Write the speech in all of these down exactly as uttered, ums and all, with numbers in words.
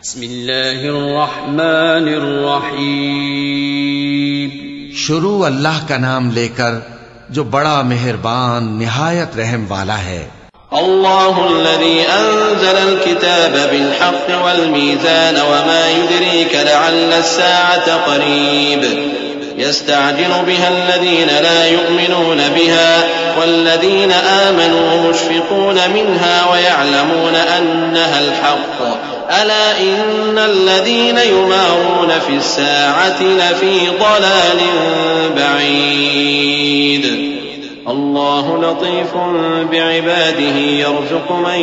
بسم اللہ الرحمن الرحیم. شروع اللہ کا نام لے کر جو بڑا مہربان نہایت رحم والا ہے. اللہ الذي انزل الكتاب بالحق والميزان وما يدريك لعل الساعة قريب يستعجل بها الذين لا يؤمنون بها والذين آمنوا مشفقون منها ويعلمون أنها الحق ألا إن الذين يمارون في الساعة لفي ضلال بعيد. الله لطيف بعباده يرزق من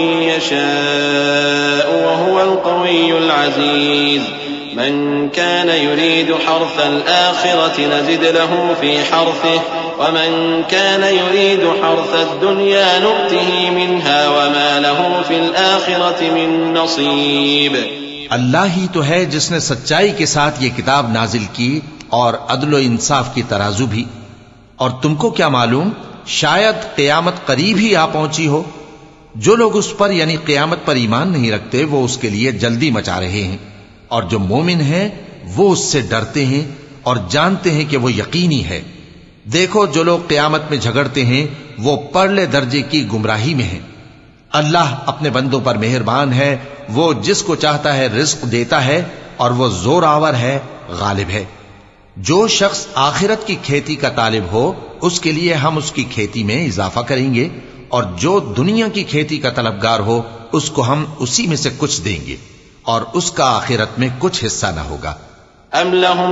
يشاء وهو القوي العزيز. من كان يريد حرث الآخرة نزد له في حرثه ومن كان يريد حرث الدنيا نؤته منها وما له في الآخرة من نصيب. اللہ ہی تو ہے جس نے سچائی کے ساتھ یہ کتاب نازل کی اور عدل و انصاف کی ترازو بھی. اور تم کو کیا معلوم شاید قیامت قریب ہی آ پہنچی ہو. جو لوگ اس پر یعنی قیامت پر ایمان نہیں رکھتے وہ اس کے لیے جلدی مچا رہے ہیں، اور جو مومن ہیں وہ اس سے ڈرتے ہیں اور جانتے ہیں کہ وہ یقینی ہے. دیکھو جو لوگ قیامت میں جھگڑتے ہیں وہ پرلے درجے کی گمراہی میں ہیں. اللہ اپنے بندوں پر مہربان ہے، وہ جس کو چاہتا ہے رزق دیتا ہے اور وہ زور آور ہے، غالب ہے. جو شخص آخرت کی کھیتی کا طالب ہو اس کے لیے ہم اس کی کھیتی میں اضافہ کریں گے، اور جو دنیا کی کھیتی کا طلبگار ہو اس کو ہم اسی میں سے کچھ دیں گے اور اس کا آخرت میں کچھ حصہ نہ ہوگا. ام لهم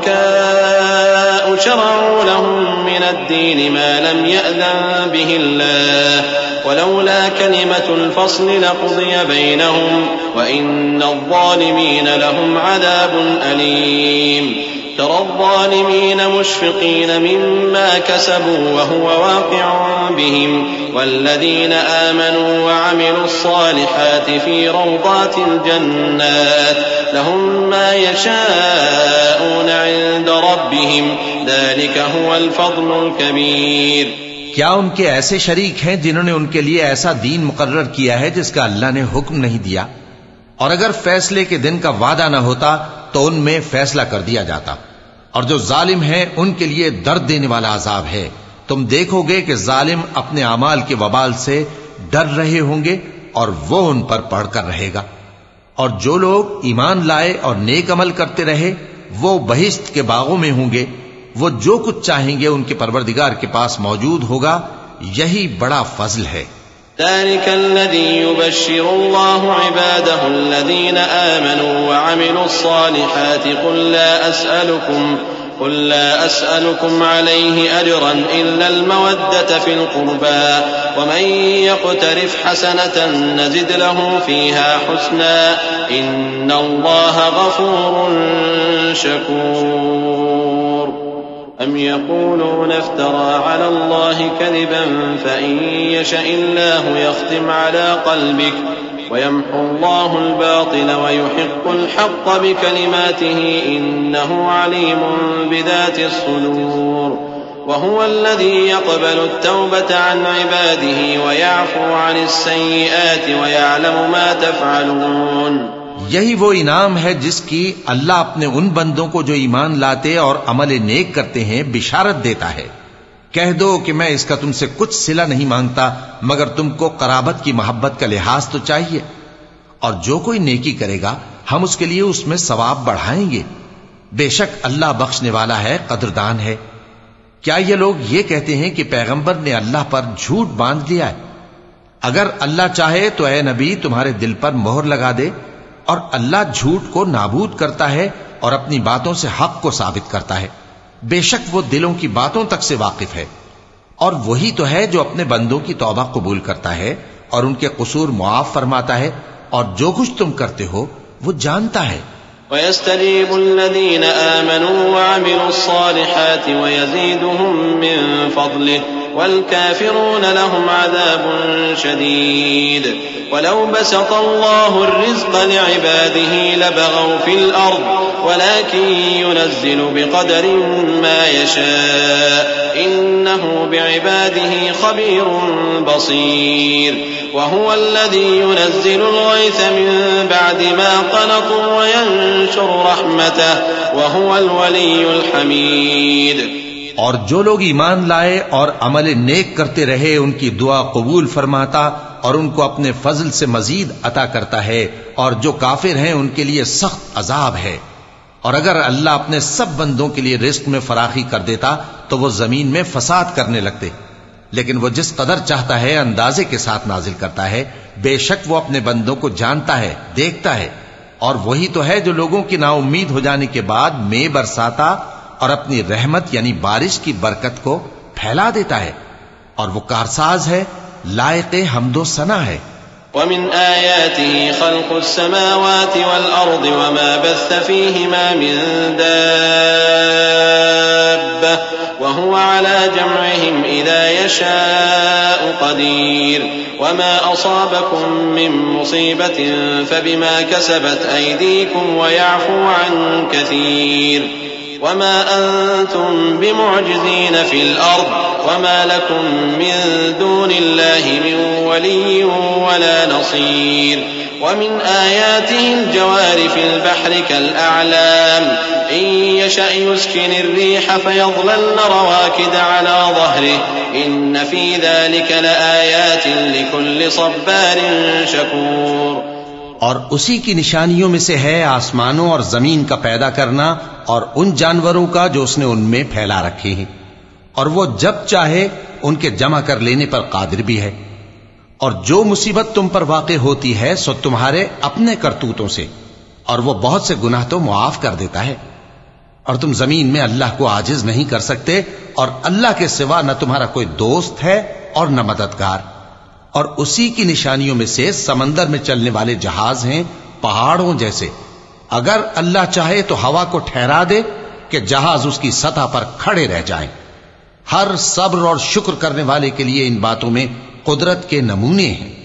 شركاء شرعوا لهم من الدين ما لم يأذن به الله ولولا كلمة الفصل لقضي بينهم وإن الظالمين لهم عذاب أليم. ترى الظالمين مشفقين مما كسبوا وهو واقع بهم والذين آمنوا وعملوا الصالحات في روضات الجنات لهم ما يشاءون عند ربهم ذلك هو الفضل الكبير. کیا ان کے ایسے شریک ہیں جنہوں نے ان کے لیے ایسا دین مقرر کیا ہے جس کا اللہ نے حکم نہیں دیا؟ اور اگر فیصلے کے دن کا وعدہ نہ ہوتا تو ان میں فیصلہ کر دیا جاتا. اور جو ظالم ہیں ان کے لیے درد دینے والا عذاب ہے. تم دیکھو گے کہ ظالم اپنے اعمال کے وبال سے ڈر رہے ہوں گے اور وہ ان پر پڑھ کر رہے گا. اور جو لوگ ایمان لائے اور نیک عمل کرتے رہے وہ بہشت کے باغوں میں ہوں گے. وہ جو کچھ چاہیں گے ان کے پروردگار کے پاس موجود ہوگا. یہی بڑا فضل ہے. ذلك الذي يبشر الله عباده الذين آمنوا وعملوا الصالحات قل لا أسألكم قل لا أسألكم عليه أجرا إلا المودة في القربى ومن يقترف حسنة نزد له فيها حسنا إن الله غفور شكور. أم يقولون افترى على الله كذبا فإن يشأ الله يختم على قلبك ويمحو الله الباطل ويحق الحق بكلماته إنه عليم بذات الصدور. وهو الذي يقبل التوبة عن عباده ويعفو عن السيئات ويعلم ما تفعلون. یہی وہ انعام ہے جس کی اللہ اپنے ان بندوں کو جو ایمان لاتے اور عمل نیک کرتے ہیں بشارت دیتا ہے. کہہ دو کہ میں اس کا تم سے کچھ صلہ نہیں مانگتا مگر تم کو قرابت کی محبت کا لحاظ تو چاہیے، اور جو کوئی نیکی کرے گا ہم اس کے لیے اس میں ثواب بڑھائیں گے. بے شک اللہ بخشنے والا ہے، قدردان ہے. کیا یہ لوگ یہ کہتے ہیں کہ پیغمبر نے اللہ پر جھوٹ باندھ لیا ہے؟ اگر اللہ چاہے تو اے نبی تمہارے دل پر مہر لگا دے، اور اللہ جھوٹ کو نابود کرتا ہے اور اپنی باتوں سے حق کو ثابت کرتا ہے. بے شک وہ دلوں کی باتوں تک سے واقف ہے. اور وہی تو ہے جو اپنے بندوں کی توبہ قبول کرتا ہے اور ان کے قصور معاف فرماتا ہے، اور جو کچھ تم کرتے ہو وہ جانتا ہے. وَيَسْتَجِيبُ الَّذِينَ آمَنُوا وَعَمِلُوا الصَّالِحَاتِ وَيَزِيدُهُم مِّن فَضْلِهِ والكافرون لهم عذاب شديد. ولو بسط الله الرزق لعباده لبغوا في الأرض ولكن ينزل بقدر ما يشاء إنه بعباده خبير بصير وهو الذي ينزل الغيث من بعد ما قنطوا وينشر رحمته وهو الولي الحميد. اور جو لوگ ایمان لائے اور عمل نیک کرتے رہے ان کی دعا قبول فرماتا اور ان کو اپنے فضل سے مزید عطا کرتا ہے، اور جو کافر ہیں ان کے لیے سخت عذاب ہے. اور اگر اللہ اپنے سب بندوں کے لیے رزق میں فراخی کر دیتا تو وہ زمین میں فساد کرنے لگتے، لیکن وہ جس قدر چاہتا ہے اندازے کے ساتھ نازل کرتا ہے. بے شک وہ اپنے بندوں کو جانتا ہے، دیکھتا ہے، اور وہی تو ہے جو لوگوں کی نا امید ہو جانے کے بعد میں برساتا اور اپنی رحمت یعنی بارش کی برکت کو پھیلا دیتا ہے، اور وہ کارساز ہے، لائق حمد و ثنا ہے. ومن آياته خلق السماوات والأرض وما بث فيهما من دابة وهو على جمعهم إذا يشاء قدير. وما أصابكم من مصيبة فبما كسبت أيديكم ويعفو عن كثير. وما أنتم بمعجزين في الأرض وما لكم من دون الله من ولي ولا نصير. ومن آياته الجوار في البحر كالأعلام إن يشأ يسكن الريح فيظللن رواكد على ظهره إن في ذلك لآيات لكل صبار شكور. اور اسی کی نشانیوں میں سے ہے آسمانوں اور زمین کا پیدا کرنا اور ان جانوروں کا جو اس نے ان میں پھیلا رکھے ہیں، اور وہ جب چاہے ان کے جمع کر لینے پر قادر بھی ہے. اور جو مصیبت تم پر واقع ہوتی ہے سو تمہارے اپنے کرتوتوں سے، اور وہ بہت سے گناہ تو معاف کر دیتا ہے. اور تم زمین میں اللہ کو عاجز نہیں کر سکتے، اور اللہ کے سوا نہ تمہارا کوئی دوست ہے اور نہ مددگار. اور اسی کی نشانیوں میں سے سمندر میں چلنے والے جہاز ہیں پہاڑوں جیسے. اگر اللہ چاہے تو ہوا کو ٹھہرا دے کہ جہاز اس کی سطح پر کھڑے رہ جائیں. ہر صبر اور شکر کرنے والے کے لیے ان باتوں میں قدرت کے نمونے ہیں.